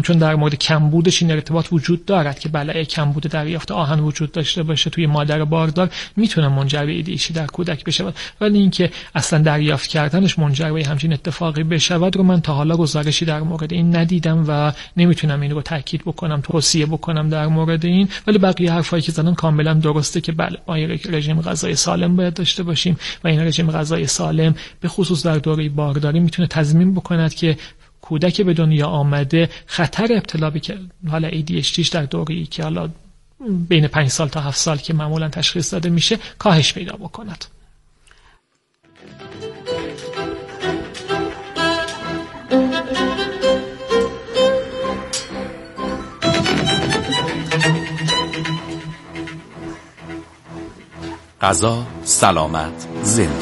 چون در مورد کمبودش این ارتباط وجود دارد که بله کمبود دریافت آهن وجود داشته باشه توی مادر باردار میتونه منجر به ADHD در کودک بشه، ولی اینکه اصلا دریافت کردنش منجر به همچین اتفاقی بشه رو من تا حالا گزارشی در مورد این ندیدم و نمیتونم این رو تاکید بکنم، توصیه بکنم در مورد این. ولی بقیه حرفایی که زدن کاملا درسته که بله ما رژیم غذایی سالم باید داشته باشیم و این رژیم غذایی سالم به خصوص در دوره بارداری میتونه تضمین بکند که کودک به دنیا آمده خطر ابتلا به حالا ADHD در دوره‌ای که حالا بین 5 سال تا 7 سال که معمولا تشخیص داده میشه کاهش پیدا بکند. غذا، سلامت، زندگی.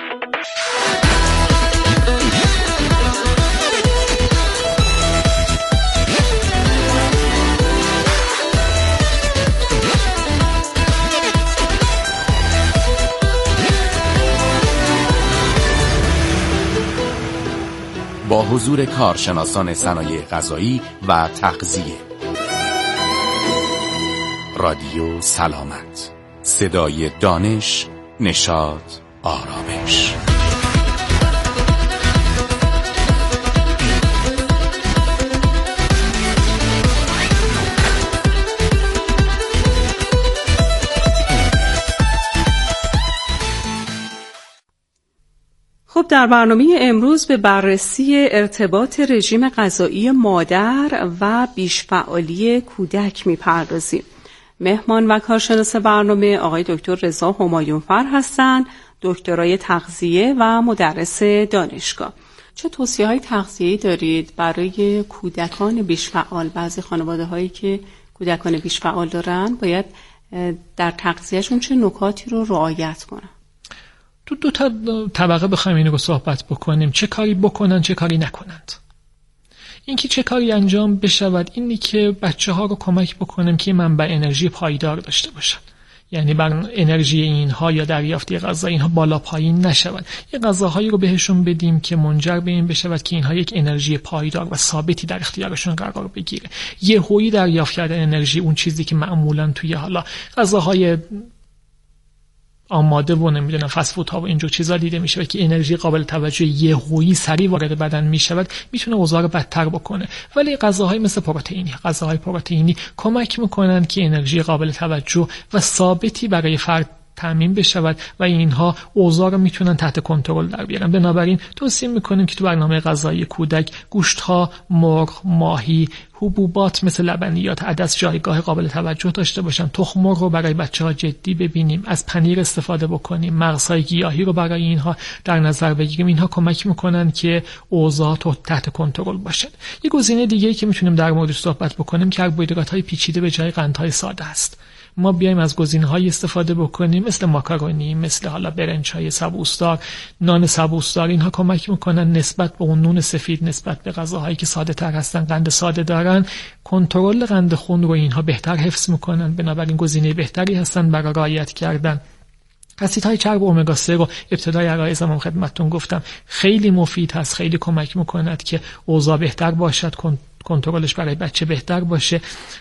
با حضور کارشناسان صنایع غذایی و تغذیه. رادیو سلامت، صدای دانش، نشاط، آرامش. خب در برنامه امروز به بررسی ارتباط رژیم غذایی مادر و بیش‌فعالی کودک می‌پردازیم. مهمان و کارشناس برنامه آقای دکتر رضا همایونفر هستند، دکترای تغذیه و مدرس دانشگاه. چه توصیه‌های تغذیه‌ای دارید برای کودکان بیش‌فعال؟ بعضی خانواده‌هایی که کودکان بیش‌فعال دارن باید در تغذیه‌شون چه نکاتی رو رعایت کنن؟ تو دو تا طبقه بخوایم این رو صحبت بکنیم، چه کاری بکنن چه کاری نکنند. اینکه چه کاری انجام بشود اینی که بچه‌ها رو کمک بکنیم که منبع انرژی پایدار داشته باشن، یعنی بر انرژی اینها یا دریافتی غذا اینها بالا پایین نشود. یه غذاهایی رو بهشون بدیم که منجر به این بشود که اینها یک انرژی پایدار و ثابتی در اختیارشون قرار بگیره. یهویی دریافت کردن انرژی، اون چیزی که معمولاً توی حالا غذاهای آماده و نمیدونم فست فود ها و اینجور چیزا دیده میشه که انرژی قابل توجه یهویی سریع وارد بدن میشود، میتونه اوضاع رو بدتر بکنه. ولی غذاهای مثل غذاهای پروتئینی کمک میکنن که انرژی قابل توجه و ثابتی برای فرد تامین بشود و اینها اوضاع رو میتونن تحت کنترل در بیارن. بنابراین توصیه میکنیم که تو برنامه غذایی کودک گوشت‌ها، مرغ، ماهی، حبوبات مثل لبنیات، عدس جایگاه قابل توجه داشته باشن. تخم مرغ رو برای بچه‌ها جدی ببینیم، از پنیر استفاده بکنیم، مغزهای گیاهی رو برای اینها در نظر بگیریم. اینها کمک میکنن که اوضاع تحت کنترل باشه. یه گزینه دیگه‌ای که میتونیم در موردش صحبت بکنیم کربوهیدرات‌های پیچیده به جای قندهای ساده است. ما بیایم از گزینه‌های استفاده بکنیم مثل ماکارونی، مثل حالا برنج‌های سبوسدار، نان سبوسدار. اینها کمک میکنن نسبت به اون نون سفید، نسبت به غذاهایی که ساده‌تر هستن، قند ساده دارن، کنترل قند خون رو اینها بهتر حفظ میکنن. بنابراین گزینه بهتری هستن برای رعایت کردن. اسیدهای چرب امگا 3 رو ابتدای عرایزم خدمتتون گفتم خیلی مفید هست، خیلی کمک میکند که اوضاع بهتر باشد، کنترلش برای بچه بهتر باشه.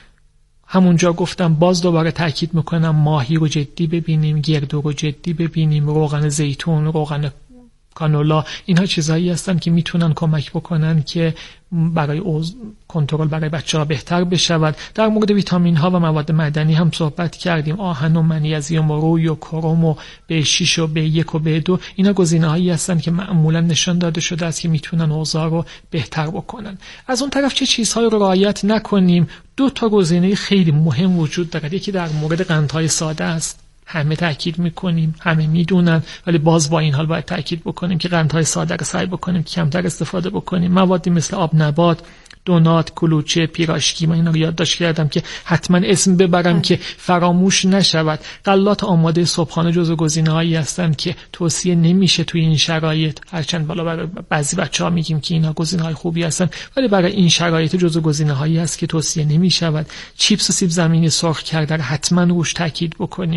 همونجا گفتم، باز دوباره تاکید میکنم، ماهی رو جدی ببینیم، گردو رو جدی ببینیم، روغن زیتون، روغن کانولا، اینها چیزایی هستن که میتونن کمک بکنن که برای کنترل برای بچه‌ها بهتر بشود. در مورد ویتامین ها و مواد معدنی هم صحبت کردیم، آهن و منیزیم و روی و کروم و B6 و B1 و B2. اینا گزینه‌هایی هستن که معمولا نشان داده شده است که میتونن اوضاع رو بهتر بکنن. از اون طرف چه چیزهایی رو رعایت نکنیم؟ دو تا گزینه خیلی مهم وجود داره. یکی در مورد قندهای ساده است، همه تاکید میکنیم، همه میدونن، ولی باز با این حال باید تاکید بکنیم که قندهای ساده رو سعی بکنیم که کمتر استفاده بکنیم. موادی مثل آب نبات، دونات، کلوچه، پیراشکی، من اینا رو یادداشت کردم که حتما اسم ببرم که فراموش نشود. غلات آماده صبحانه جزو گزینه‌هایی هستن که توصیه نمیشه توی این شرایط، هرچند بالا برای بعضی بچه‌ها میگیم که اینا گزینه‌های خوبی هستن، ولی برای این شرایط جزو گزینه‌هایی هست که توصیه نمیشود. چیپس و سیب زمینی سرخ کرده حتما روش تاکید بکنیم که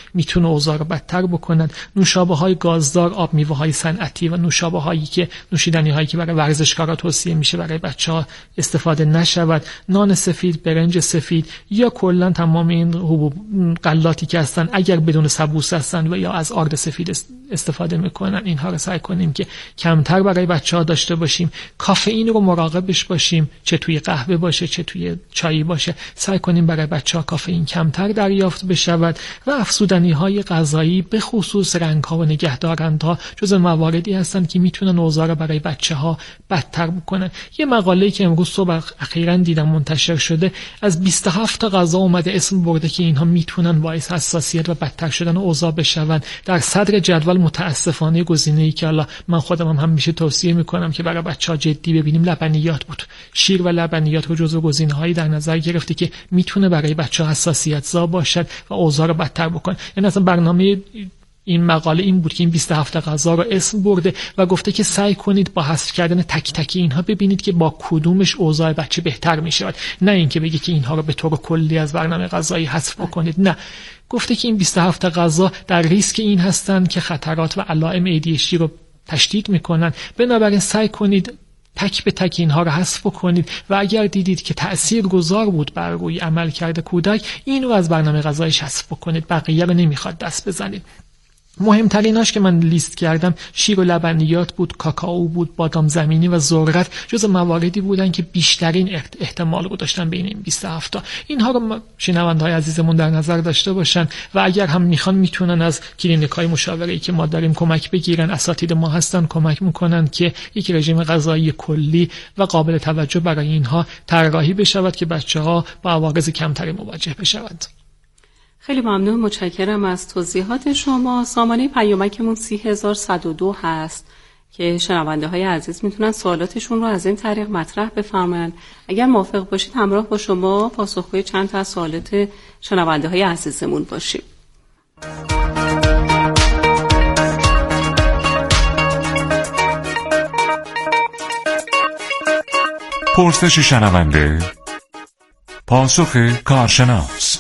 میتونه اوضاع رو بدتر بکنن. نوشابه‌های گازدار، آب میوه‌های صنعتی و نوشابه‌هایی که نوشیدنی‌هایی که برای ورزشکارا توصیه میشه برای بچه‌ها استفاده نشود. نان سفید، برنج سفید یا کلا تمام این حبوب غلاتی که هستن اگر بدون سبوس هستن و یا از آرد سفید استفاده میکنن، اینها رو سعی کنیم که کمتر برای بچه‌ها داشته باشیم. کافئین رو مراقبش باشیم، چه توی قهوه باشه چه توی چای باشه، سعی کنیم برای بچه‌ها کافئین کمتر دریافت بشود. و افزودنی‌های غذایی به خصوص رنگ‌ها و نگهدارندها جزو مواردی هستن که میتونن اوضاع رو برای بچه‌ها بدتر بکنن. یه مقاله‌ای که امروز صبح اخیراً دیدم منتشر شده، از 27 تا غذا اومده اسم برده که اینها میتونن باعث حساسیت و بدتر شدن اوضاع بشون. در صدر جدول متاسفانه گزینه‌ای که حالا من خودم هم همیشه توصیه میکنم که برای بچه‌ها جدی ببینیم لبنیات بود. شیر و لبنیات رو جزو گزینه‌هایی در نظر گرفته که میتونه برای بچه‌ها حساسیت زا باشد و اوضاع رو بدتر بکنه. یعنی اصلا برنامه این مقاله این بود که این 27 غذا رو اسم برده و گفته که سعی کنید با حذف کردن تک تک اینها ببینید که با کدومش اوضاع بچه بهتر میشه، نه اینکه بگه که اینها رو به طور کلی از برنامه غذایی حذف بکنید. نه، گفته که این 27 غذا در ریسک این هستن که خطرات و علائم ADHD رو تشدید میکنن، بنابراین سعی کنید تک به تک اینها رو حذف بکنید و اگر دیدید که تأثیرگذار بود بر روی عملکرد کودک، این رو از برنامه غذایش حذف بکنید، بقیه رو نمیخواد دست بزنید. مهمتریناش که من لیست کردم شیر و لبنیات بود، کاکائو بود، بادام زمینی و ذرت جز مواردی بودن که بیشترین احتمال رو داشتن بین این 27 تا. اینها رو شنونده‌های عزیزمون در نظر داشته باشن و اگر هم میتونن از کلینیک‌های مشاوره‌ای که ما داریم کمک بگیرن. اساتید ما هستن کمک میکنن که یک رژیم غذایی کلی و قابل توجه برای اینها طراحی بشود که بچه‌ها با عوارض کمتری مواجه بشوند. خیلی ممنون، متشکرم از توضیحات شما. سامانه پیامکمون 30102 هست که شنونده های عزیز میتونن سوالاتشون رو از این طریق مطرح بفرمایند. اگر موافق باشید همراه با شما پاسخگوی چند تا از سوالات شنونده های عزیزمون باشیم. پرسش شنونده، پاسخ کارشناس.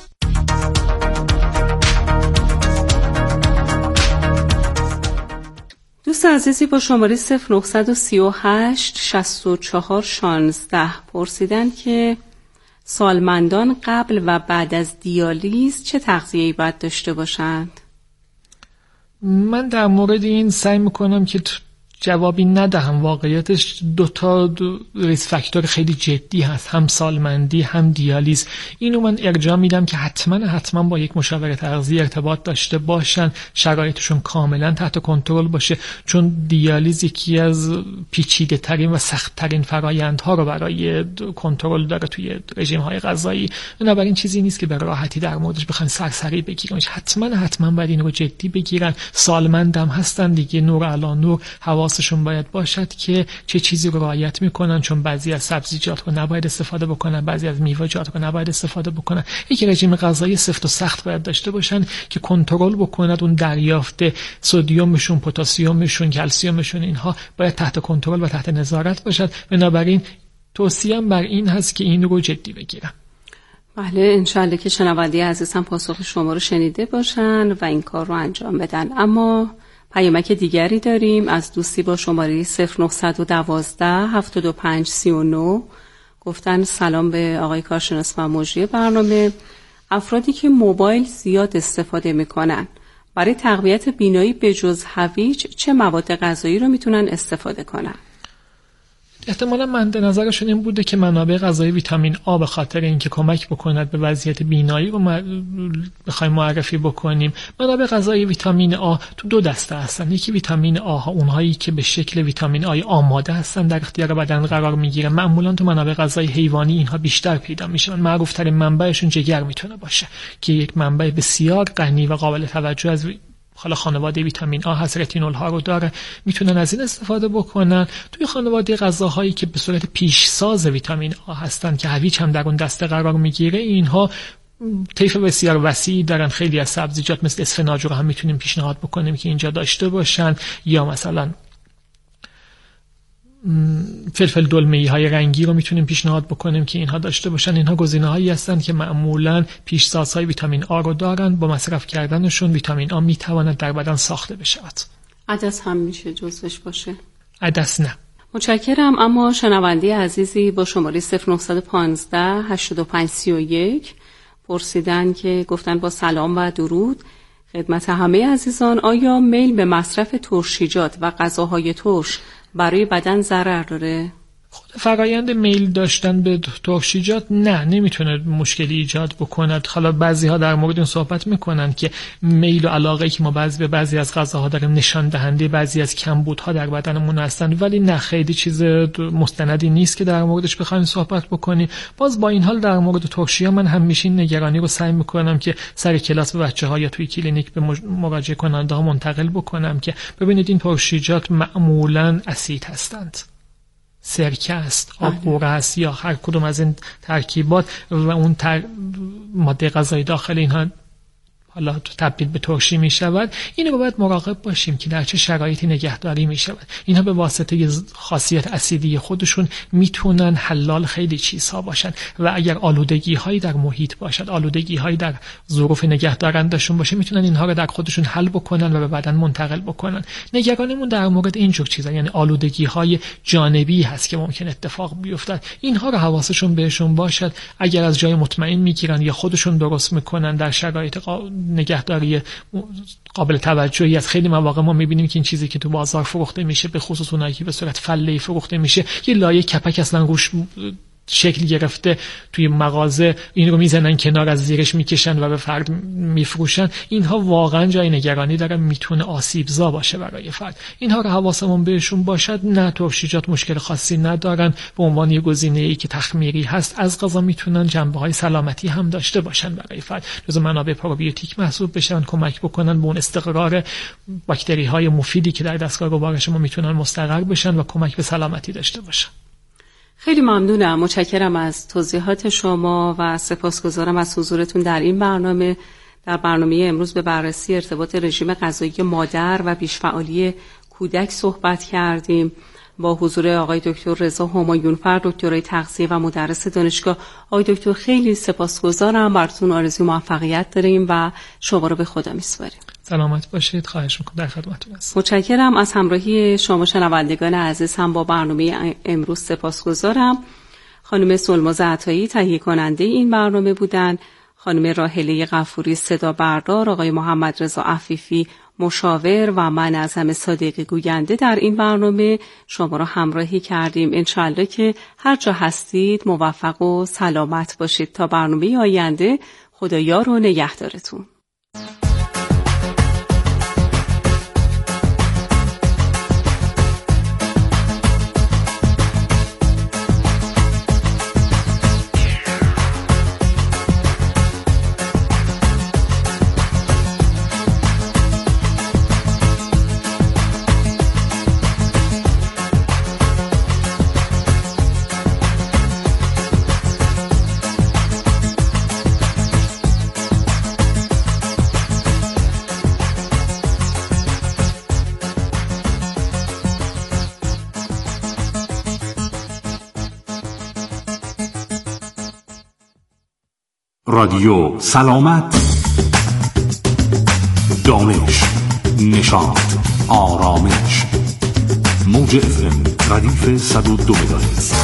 دوست عزیزی با شماره 0938 64 16 پرسیدن که سالمندان قبل و بعد از دیالیز چه تغذیه‌ای باید داشته باشند؟ من در مورد این سعی میکنم که جوابی ندهم. واقعیتش دو ریسک فاکتور خیلی جدی هست، هم سالمندی هم دیالیز. اینو من ارجاع میدم که حتما با یک مشاور تغذیه ارتباط داشته باشن، شرایطشون کاملا تحت کنترل باشه، چون دیالیز یکی از پیچیده ترین و سخت ترین فرایندها رو برای کنترل داره توی رژیم های غذایی. بنابراین چیزی نیست که به راحتی در موردش بخواید سرسری بگیرن. حتما باید این رو جدی بگیرن. سالمندم هستن دیگه، نور علی نور، حواسشون باید باشد که چه چیزی رو رعایت میکنن، چون بعضی از سبزیجات رو نباید استفاده بکنن، بعضی از میوه‌جات رو نباید استفاده بکنن. یک رژیم غذایی سفت و سخت باید داشته باشن که کنترل بکنن اون دریافت سدیمشون، پتاسیمشون، کلسیمشون، اینها باید تحت کنترل و تحت نظارت باشد. بنابراین توصیه‌ام بر این هست که این رو جدی بگیرن. بله، انشالله که شنونده عزیزم پاسخ شما رو شنیده باشن و این کار رو انجام بدن. اما پیامک دیگری داریم از دوستی با شماره 0912 75 39. گفتن سلام به آقای کارشناس و مجری برنامه. افرادی که موبایل زیاد استفاده میکنن برای تقویت بینایی به جز هویج چه مواد غذایی رو میتونن استفاده کنن؟ احتمالا مد نظرشون این بوده که منابع غذایی ویتامین آ به خاطر اینکه کمک بکند به وضعیت بینایی رو بخوایم معرفی بکنیم. منابع غذایی ویتامین آ تو دو دسته هستن. یکی ویتامین آ ها، اونهایی که به شکل ویتامین آی آماده هستن در اختیار بدن قرار میگیرن. معمولا تو منابع غذایی حیوانی اینها بیشتر پیدا میشن. معروف ترین منبعشون جگر میتونه باشه که یک منبع بسیار غنی و قابل توجه از حالا خانواده ویتامین آ هست، رتینول ها رو داره، میتونن از این استفاده بکنن. توی خانواده غذاهایی که به صورت پیشساز ویتامین آ هستن که هویج هم در اون دسته قرار میگیره، اینها طیف بسیار وسیعی دارن. خیلی از سبزیجات مثل اسفناج رو هم میتونیم پیشنهاد بکنیم که اینجا داشته باشن، یا مثلا فلفل دلمه‌ای های رنگی رو میتونیم پیشنهاد بکنیم که اینها داشته باشن. اینها گزینه‌هایی هستند که معمولاً پیشسازهای ویتامین آ رو دارن. با مصرف کردنشون ویتامین آ میتواند در بدن ساخته بشه. عدس هم میشه جزوش باشه؟ عدس نه. متشکرم. اما شنونده عزیزی با شماره 0915 8531 پرسیدن که گفتن با سلام و درود خدمت همه عزیزان، آیا میل به مصرف ترشیجات و غذاهای ترش برای بدن ضرر داره؟ خود فرایند میل داشتن به ترشیجات نمیتونه مشکلی ایجاد بکند. حالا بعضی ها در مورد این صحبت میکنن که میل و علاقه که ما به بعضی از غذاها داریم نشان دهنده بعضی از کمبودها در بدنمون هستن، ولی نه، خیلی چیز مستندی نیست که در موردش بخوایم صحبت بکنیم. باز با این حال در مورد ترشی‌ها من همیشه این نگرانی رو سعی میکنم که سر کلاس به بچه‌ها یا توی کلینیک به مراجعه کننده ها منتقل بکنم که ببینید این ترشیجات معمولاً اسید هستند، سرکه است، آب قوره است یا هر کدوم از این ترکیبات و اون ماده غذایی داخل اینها حالا تبدیل به ترشی می شود. این رو باید مراقب باشیم که در چه شرایطی نگهداری می شود. اینها به واسطه خاصیت اسیدی خودشون میتونن حلال خیلی چیزها باشن و اگر آلودگی هایی در محیط باشد، آلودگی هایی در ظروف نگهدارندشون باشه، میتونن اینها رو در خودشون حل بکنن و به بدن منتقل بکنن. نگرانمون در مورد اینجور چیزا، یعنی آلودگی های جانبی هست که ممکن اتفاق بیفتد. اینها رو حواسشون بهشون باشد. اگر از جای مطمئن میگیرن یا خودشون درست میکنن در شرایط نگهداری قابل توجهی از خیلی مواقع ما میبینیم که این چیزی که تو بازار فروخته میشه، به خصوص اونایی که به صورت فله‌ای فروخته میشه، یه لایه کپک اصلا روش شکل گرفته توی مغازه، این رو میزنن کنار، از زیرش میکشن و به فرد میفروشن. اینها واقعا جای نگرانی داره، میتونه آسیبزا باشه برای فرد. اینها رو حواسمون بهشون باشد. نه، ترشیجات مشکل خاصی ندارن، به عنوان یه گزینه‌ای که تخمیری هست از قضا میتونن جنبه‌های سلامتی هم داشته باشن برای فرد. جزو منابع پروبیوتیک محسوب بشن، کمک بکنن به اون استقرار باکتری‌های مفیدی که در دستگاه گوارش ما میتونن مستقر بشن و کمک به سلامتی داشته باشن. خیلی ممنونم، متشکرم از توضیحات شما و سپاسگزارم از حضورتون در این برنامه. در برنامه امروز به بررسی ارتباط رژیم غذایی مادر و بیش‌فعالی کودک صحبت کردیم با حضور آقای دکتر رضا همایونفر، دکترای تغذیه و مدرس دانشگاه. آقای دکتر خیلی سپاسگزارم، براتون آرزوی موفقیت داریم و شما رو به خدا میسپاریم. سلامت باشید، خواهش میکنم، در خدمتتون هستم. متشکرم از همراهی شما شنوندگان عزیز. هم با برنامه امروز سپاسگزارم. خانم سلماز عطایی تهیه کننده این برنامه بودن، خانم راحله غفوری صدا بردار، آقای محمد رضا عفیفی مشاور و من اعظم صادقی گوینده در این برنامه شما را همراهی کردیم. انشالله که هر جا هستید موفق و سلامت باشید. تا برنامه آینده، خدایار و نگهدارتون. رادیو سلامت، دانش، نشاط، آرامش. موج FM ردیف 102 مگاهرتز.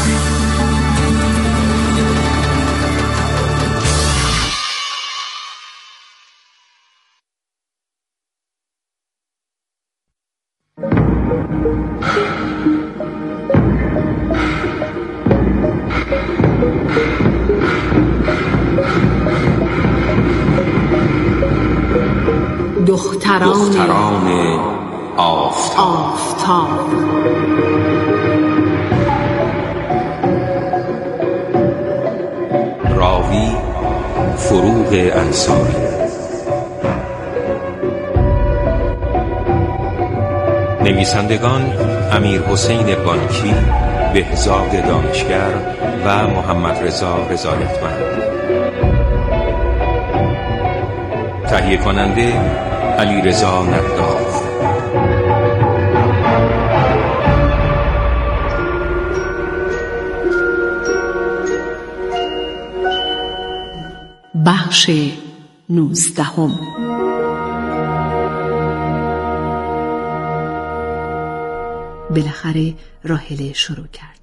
دختران آفتاب. راوی فروغ انصاری. نویسندگان امیر حسین بانکی، بهزاد دانشگر و محمد رضا رضایتمند. تهیه کننده علی رضا نداف. بخش 19. بالاخره راهله شروع کرد.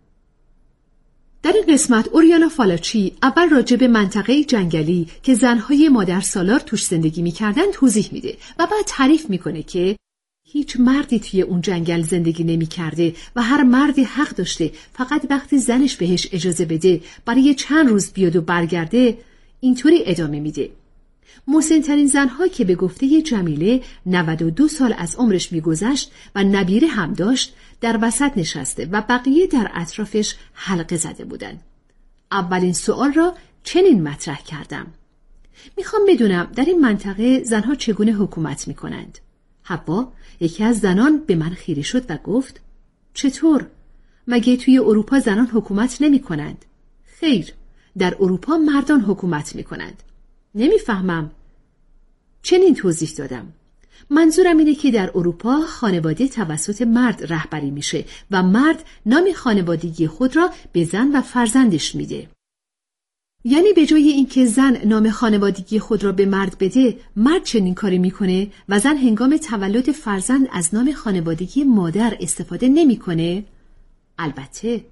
در این قسمت اوریانا فالاچی اول راجع به منطقه جنگلی که زنهای مادر سالار توش زندگی می‌کردن توضیح میده و بعد تعریف میکنه که هیچ مردی توی اون جنگل زندگی نمی‌کرده و هر مردی حق داشته فقط وقتی زنش بهش اجازه بده برای چند روز بیاد و برگرده. اینطوری ادامه میده: مسن‌ترین زنها که به گفته جمیله 92 سال از عمرش میگذشت و نبیره هم داشت در وسط نشسته و بقیه در اطرافش حلقه زده بودند. اولین سوال را چنین مطرح کردم: میخوام بدونم در این منطقه زنها چگونه حکومت میکنند؟ حوا، یکی از زنان، به من خیره شد و گفت: چطور؟ مگه توی اروپا زنان حکومت نمی کنند؟ خیر، در اروپا مردان حکومت می کنند. نمیفهمم. چنین توضیح دادم: منظورم اینه که در اروپا خانواده توسط مرد رهبری میشه و مرد نام خانوادگی خود را به زن و فرزندش میده. یعنی به جای اینکه زن نام خانوادگی خود را به مرد بده، مرد چنین کاری میکنه و زن هنگام تولد فرزند از نام خانوادگی مادر استفاده نمیکنه؟ البته.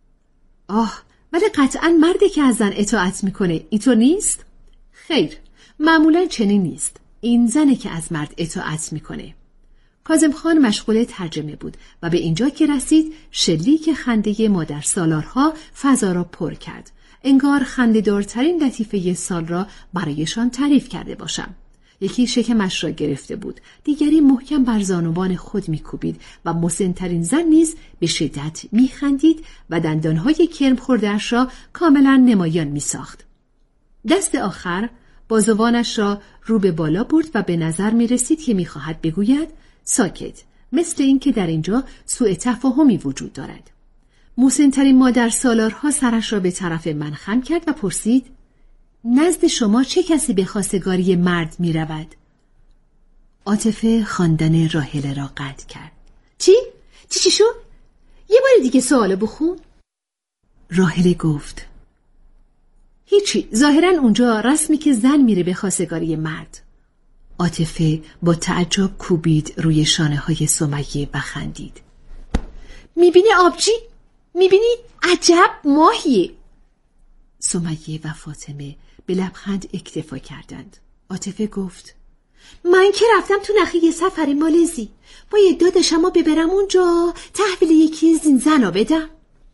ولی قطعاً مردی که از زن اطاعت میکنه، اینطور نیست؟ خیر، معمولاً چنین نیست. این زنه که از مرد اطاعت میکنه. کاظم خان مشغول ترجمه بود و به اینجا که رسید شلیک خنده مادر سالارها فضا را پر کرد. انگار خنده‌دارترین لطیفه سال را برایشان تعریف کرده باشم. یکی شکمش را گرفته بود، دیگری محکم بر زانوان خود میکوبید و مسن‌ترین زن نیز به شدت میخندید و دندانهای کرم خورده‌اش را کاملا نمایان میساخت. دست آخر بازوانش را رو به بالا برد و به نظر میرسید که میخواهد بگوید ساکت، مثل این که در اینجا سوء تفاهمی وجود دارد. مسن‌ترین مادر سالارها سرش را به طرف من خم کرد و پرسید: نزد شما چه کسی به خواستگاری مرد می رود؟ عاطفه خواندن راهله را قطع کرد. چی شد؟ یه بار دیگه سوالو بخون. راهله گفت: هیچی، ظاهراً اونجا رسمی که زن میره به خواستگاری مرد. عاطفه با تعجب کوبید روی شانه های سمیه و خندید. میبینی آبجی؟ میبینی؟ عجب ماهیه. سمیه و فاطمه به لبخند اکتفا کردند. عاطفه گفت: من که رفتم تو نخی یه سفر مالزی، باید داداشمو ببرم اونجا تحویل یکی از این زنا بدم.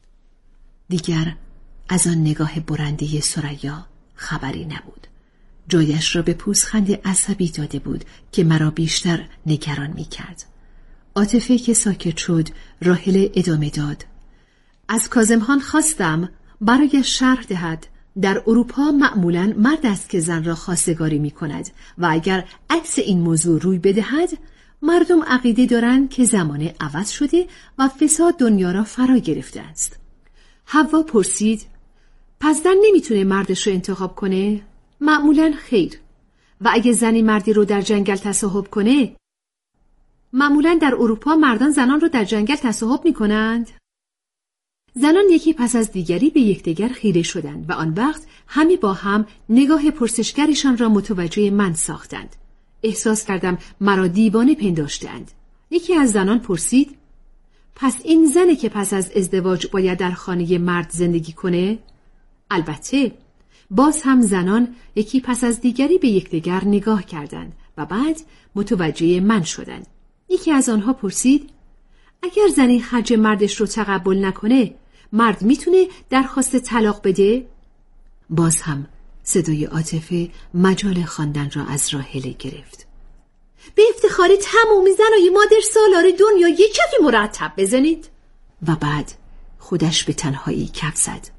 دیگر از آن نگاه برنده ثریا خبری نبود. جایش را به پوزخند عصبی داده بود که مرا بیشتر نگران می‌کرد. عاطفه که ساکت شد، راهله ادامه داد: از کاظم خان خواستم برای شرح دهد در اروپا معمولاً مرد است که زن را خواستگاری می کند و اگر عکس این موضوع روی بدهد، مردم عقیده دارند که زمانه عوض شده و فساد دنیا را فرا گرفته است. حوا پرسید: پس زن نمیتونه مردش رو انتخاب کنه؟ معمولاً خیر. و اگه زنی مردی رو در جنگل تصاحب کنه؟ معمولاً در اروپا مردان زنان رو در جنگل تصاحب می کنند. زنان یکی پس از دیگری به یکدیگر خیره شدند و آن وقت همه با هم نگاه پرسشگرشان را متوجه من ساختند. احساس کردم مرا دیوانه پنداشتند. یکی از زنان پرسید: پس این زنه که پس از ازدواج باید در خانه مرد زندگی کنه؟ البته. باز هم زنان یکی پس از دیگری به یکدیگر نگاه کردند و بعد متوجه من شدند. یکی از آنها پرسید: اگر زنی خرج مردش رو تقبل نکنه، مرد میتونه درخواست طلاق بده؟ باز هم صدای عاطفه مجال خواندن را از راهله گرفت. به افتخار تمامی زنای مادر سالار دنیا یک کفی مرتب بزنید. و بعد خودش به تنهایی کف زد.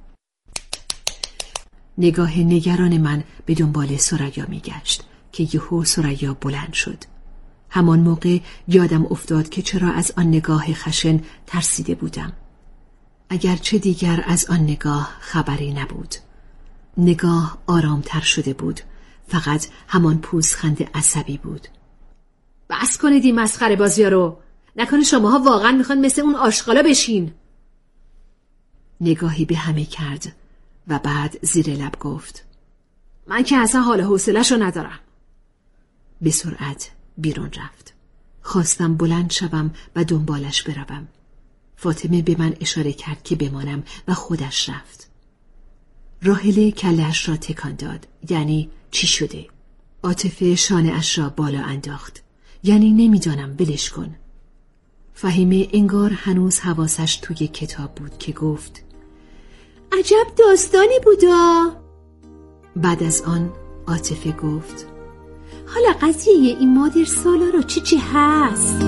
نگاه نگران من به دنبال ثریا میگشت که یهو ثریا بلند شد. همان موقع یادم افتاد که چرا از آن نگاه خشن ترسیده بودم. اگرچه دیگر از آن نگاه خبری نبود. نگاه آرامتر شده بود. فقط همان پوزخند عصبی بود. بس کنید این مسخره بازی‌ها رو. نکنه شماها واقعا میخوان مثل اون آشغالا بشین. نگاهی به همه کرد و بعد زیر لب گفت: من که اصلا حال حوصله‌شو ندارم. به سرعت بیرون رفت. خواستم بلند شوم و دنبالش بروم. فاطمه به من اشاره کرد که بمانم و خودش رفت. راحله کله‌اش را تکان داد. یعنی چی شده؟ عاطفه شانه اش را بالا انداخت. یعنی نمیدانم، ولش کن. فهیمه انگار هنوز حواسش توی کتاب بود که گفت عجب داستانی بودا. بعد از آن عاطفه گفت حالا قضیه این مادر سالارا چی هست؟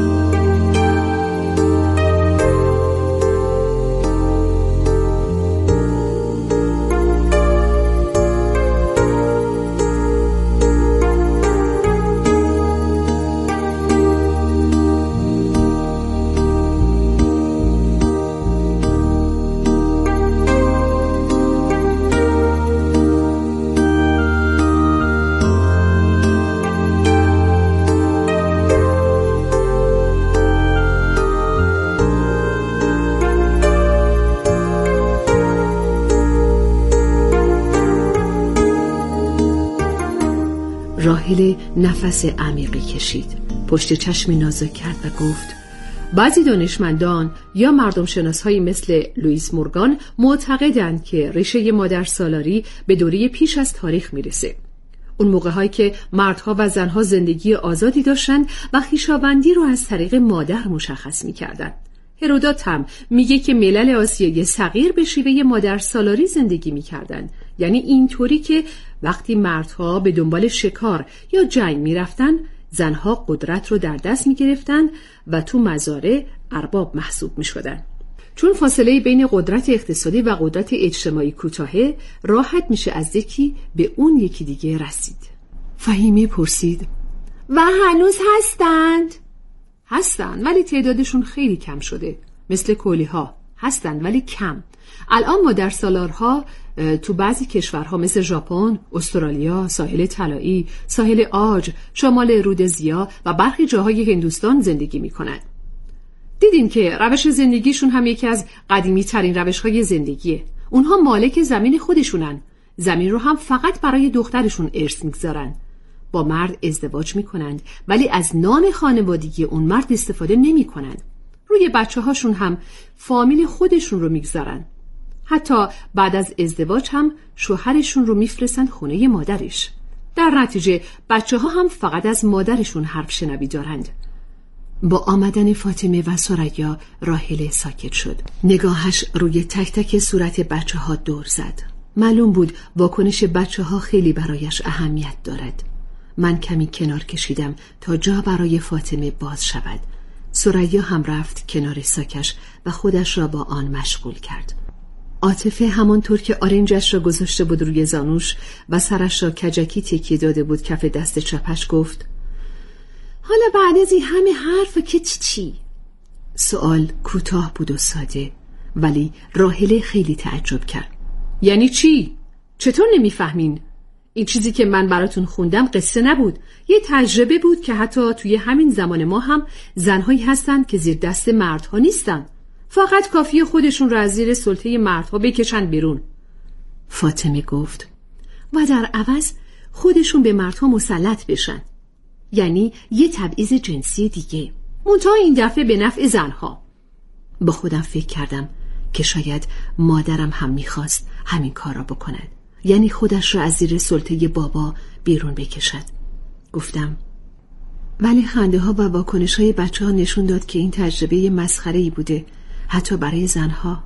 راحله نفس عمیقی کشید، پشت چشم نازک کرد و گفت بعضی دانشمندان یا مردم شناس‌هایی مثل لوئیس مورگان معتقدند که ریشه مادر سالاری به دوره پیش از تاریخ میرسه. اون موقع‌هایی که مردها و زنها زندگی آزادی داشتند و خویشاوندی رو از طریق مادر مشخص می‌کردند. هرودوت هم میگه که ملل آسیایی صغیر به شیوه مادر سالاری زندگی می‌کردند. یعنی اینطوری که وقتی مردها به دنبال شکار یا جنگ می‌رفتن، زنها قدرت رو در دست می‌گرفتن و تو مزارع ارباب محسوب می‌شدن. چون فاصله بین قدرت اقتصادی و قدرت اجتماعی کوتاهه، راحت میشه از یکی به اون یکی دیگه رسید. فهیمه پرسید و هنوز هستند؟ هستند ولی تعدادشون خیلی کم شده. مثل کولی‌ها هستند ولی کم. الان مادرسالارها تو بعضی کشورها مثل ژاپن، استرالیا، ساحل طلایی، ساحل عاج، شمال رودزیا و برخی جاهای هندوستان زندگی میکنند. دیدین که روش زندگیشون هم یکی از قدیمی ترین روش‌های زندگیه. اونها مالک زمین خودشونن. زمین رو هم فقط برای دخترشون ارث میگذارن. با مرد ازدواج میکنند ولی از نام خانوادگی اون مرد استفاده نمیکنند. روی بچه‌هاشون هم فامیل خودشون رو میگذارن. حتی بعد از ازدواج هم شوهرشون رو میفرستن خونه مادرش. در نتیجه بچه‌ها هم فقط از مادرشون حرف شنوی دارند. با آمدن فاطمه و ثریا راحله ساکت شد. نگاهش روی تک تک صورت بچه‌ها دور زد. معلوم بود واکنش بچه‌ها خیلی برایش اهمیت دارد. من کمی کنار کشیدم تا جا برای فاطمه باز شود. ثریا هم رفت کنار ساکش و خودش را با آن مشغول کرد. عاطفه همانطور که آرنجش را گذاشته بود روی زانوش و سرش را کجکی تکیه داده بود کف دست چپش گفت حالا بعد از این همه حرف که چی؟ سوال کوتاه بود و ساده، ولی راحله خیلی تعجب کرد. یعنی چی؟ چطور نمیفهمین؟ این چیزی که من براتون خوندم قصه نبود، یه تجربه بود که حتی توی همین زمان ما هم زنهایی هستند که زیر دست مردها نیستن. فقط کافیه خودشون را از زیر سلطه مردها بکشن بیرون. فاطمه گفت و در عوض خودشون به مردها مسلط بشن. یعنی یه تبعیض جنسی دیگه، منتها این دفعه به نفع زنها. با خودم فکر کردم که شاید مادرم هم میخواست همین کار را بکند، یعنی خودش را از زیر سلطه بابا بیرون بکشد. گفتم ولی خنده ها و واکنش های بچه ها نشون داد که این تجربه مسخره‌ای بوده، حتی برای زنها.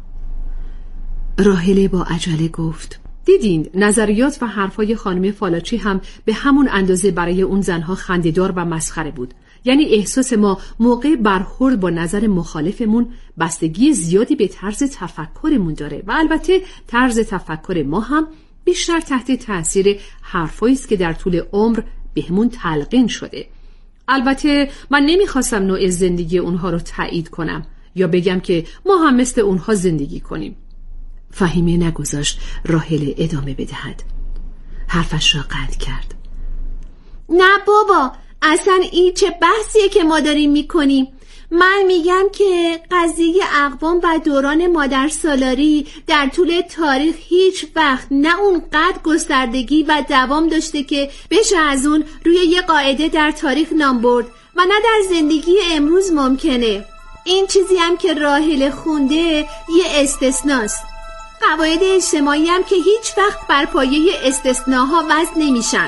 راحله با عجله گفت دیدین نظریات و حرفای خانم فالاچی هم به همون اندازه برای اون زنها خنده‌دار و مسخره بود. یعنی احساس ما موقع برخورد با نظر مخالفمون بستگی زیادی به طرز تفکرمون داره و البته طرز تفکر ما هم بیشتر تحت تأثیر حرفایی است که در طول عمر بهمون تلقین شده. البته من نمیخواستم نوع زندگی اونها رو تایید کنم یا بگم که ما هم مثل اونها زندگی کنیم. فهیمه نگذاشت راحله ادامه بدهد. حرفش را قطع کرد. نه بابا، اصلا این چه بحثیه که ما داریم میکنیم؟ من میگم که قضیه اقوام و دوران مادرسالاری در طول تاریخ هیچ وقت نه اونقدر گستردگی و دوام داشته که بشه از اون روی یه قاعده در تاریخ نام برد و نه در زندگی امروز ممکنه. این چیزی هم که راحله خونده یه استثناست. قواعد اجتماعی هم که هیچ وقت بر پایه استثناها وضع نمیشن.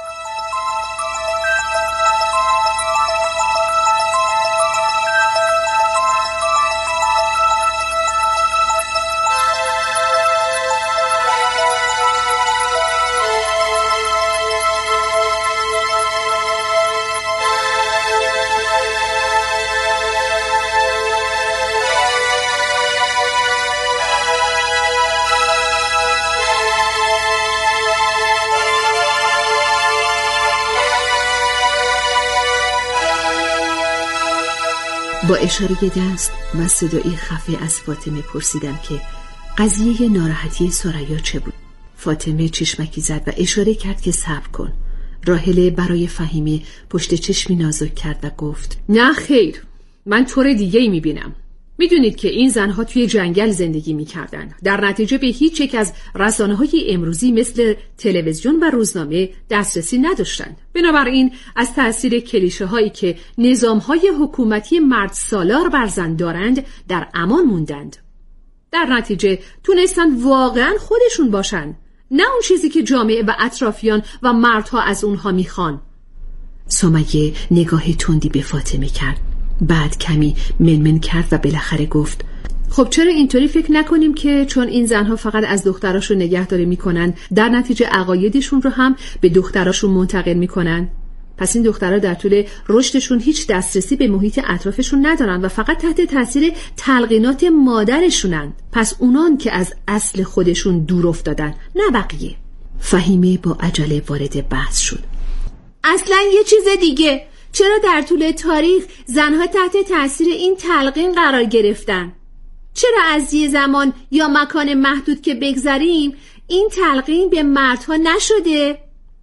با اشاره دست و صدایی خفه از فاطمه پرسیدم که قضیه ناراحتی ثریا چه بود. فاطمه چشمکی زد و اشاره کرد که صبر کن. راحله برای فهیمه پشت چشمی نازک کرد و گفت نه خیر، من طور دیگه ای میبینم. میدونید که این زنها توی جنگل زندگی میکردن، در نتیجه به هیچ یک از رسانه‌های امروزی مثل تلویزیون و روزنامه دسترسی نداشتند. بنابراین از تأثیر کلیشه‌هایی که نظام‌های حکومتی مرد سالار بر زن دارند در امان موندند. در نتیجه تونستن واقعا خودشون باشن، نه اون چیزی که جامعه و اطرافیان و مردها از اونها میخوان. سمیه نگاه تندی به فاطمه کرد، بعد کمی منمن کرد و بالاخره گفت خب چرا اینطوری فکر نکنیم که چون این زنها فقط از دختراشون نگهداری میکنن، در نتیجه عقایدشون رو هم به دختراشون منتقل میکنن؟ پس این دخترها در طول رشدشون هیچ دسترسی به محیط اطرافشون ندارن و فقط تحت تاثیر تلقینات مادرشونن. پس اونان که از اصل خودشون دور افتادن، نه بقیه. فهیمه با عجله وارد بحث شد. اصلا یه چیز دیگه، چرا در طول تاریخ زنها تحت تاثیر این تلقین قرار گرفتن؟ چرا از یه زمان یا مکان محدود که بگذریم این تلقین به مردها نشده؟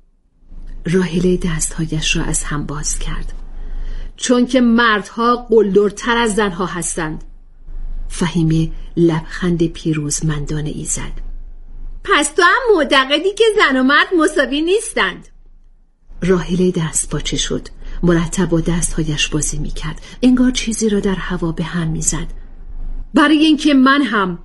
راحله دستهایش را از هم باز کرد. چون که مردها قلدرتر از زنها هستند. فهیمه لبخند پیروزمندانه ای زد. پس تو هم معتقدی که زن و مرد مساوی نیستند؟ راحله دست پاچه شد، مرتب با دستهایش بازی میکرد، انگار چیزی را در هوا به هم میزد. برای اینکه من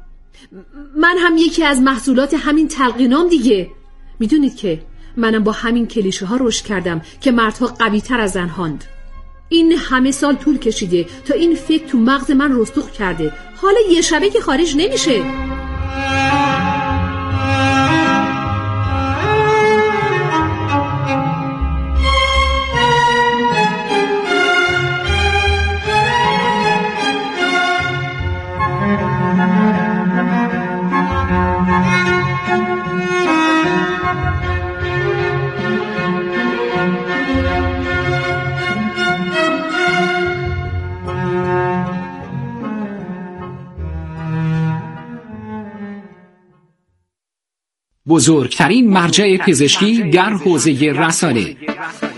هم یکی از محصولات همین تلقینام دیگه. میدونید که منم با همین کلیشه ها رشد کردم که مردها قوی تر از زنهاند. این همه سال طول کشیده تا این فکر تو مغز من رسوخ کرده. حالا یه شبه که خارج نمیشه. بزرگترین مرجع پزشکی در حوزه رسانه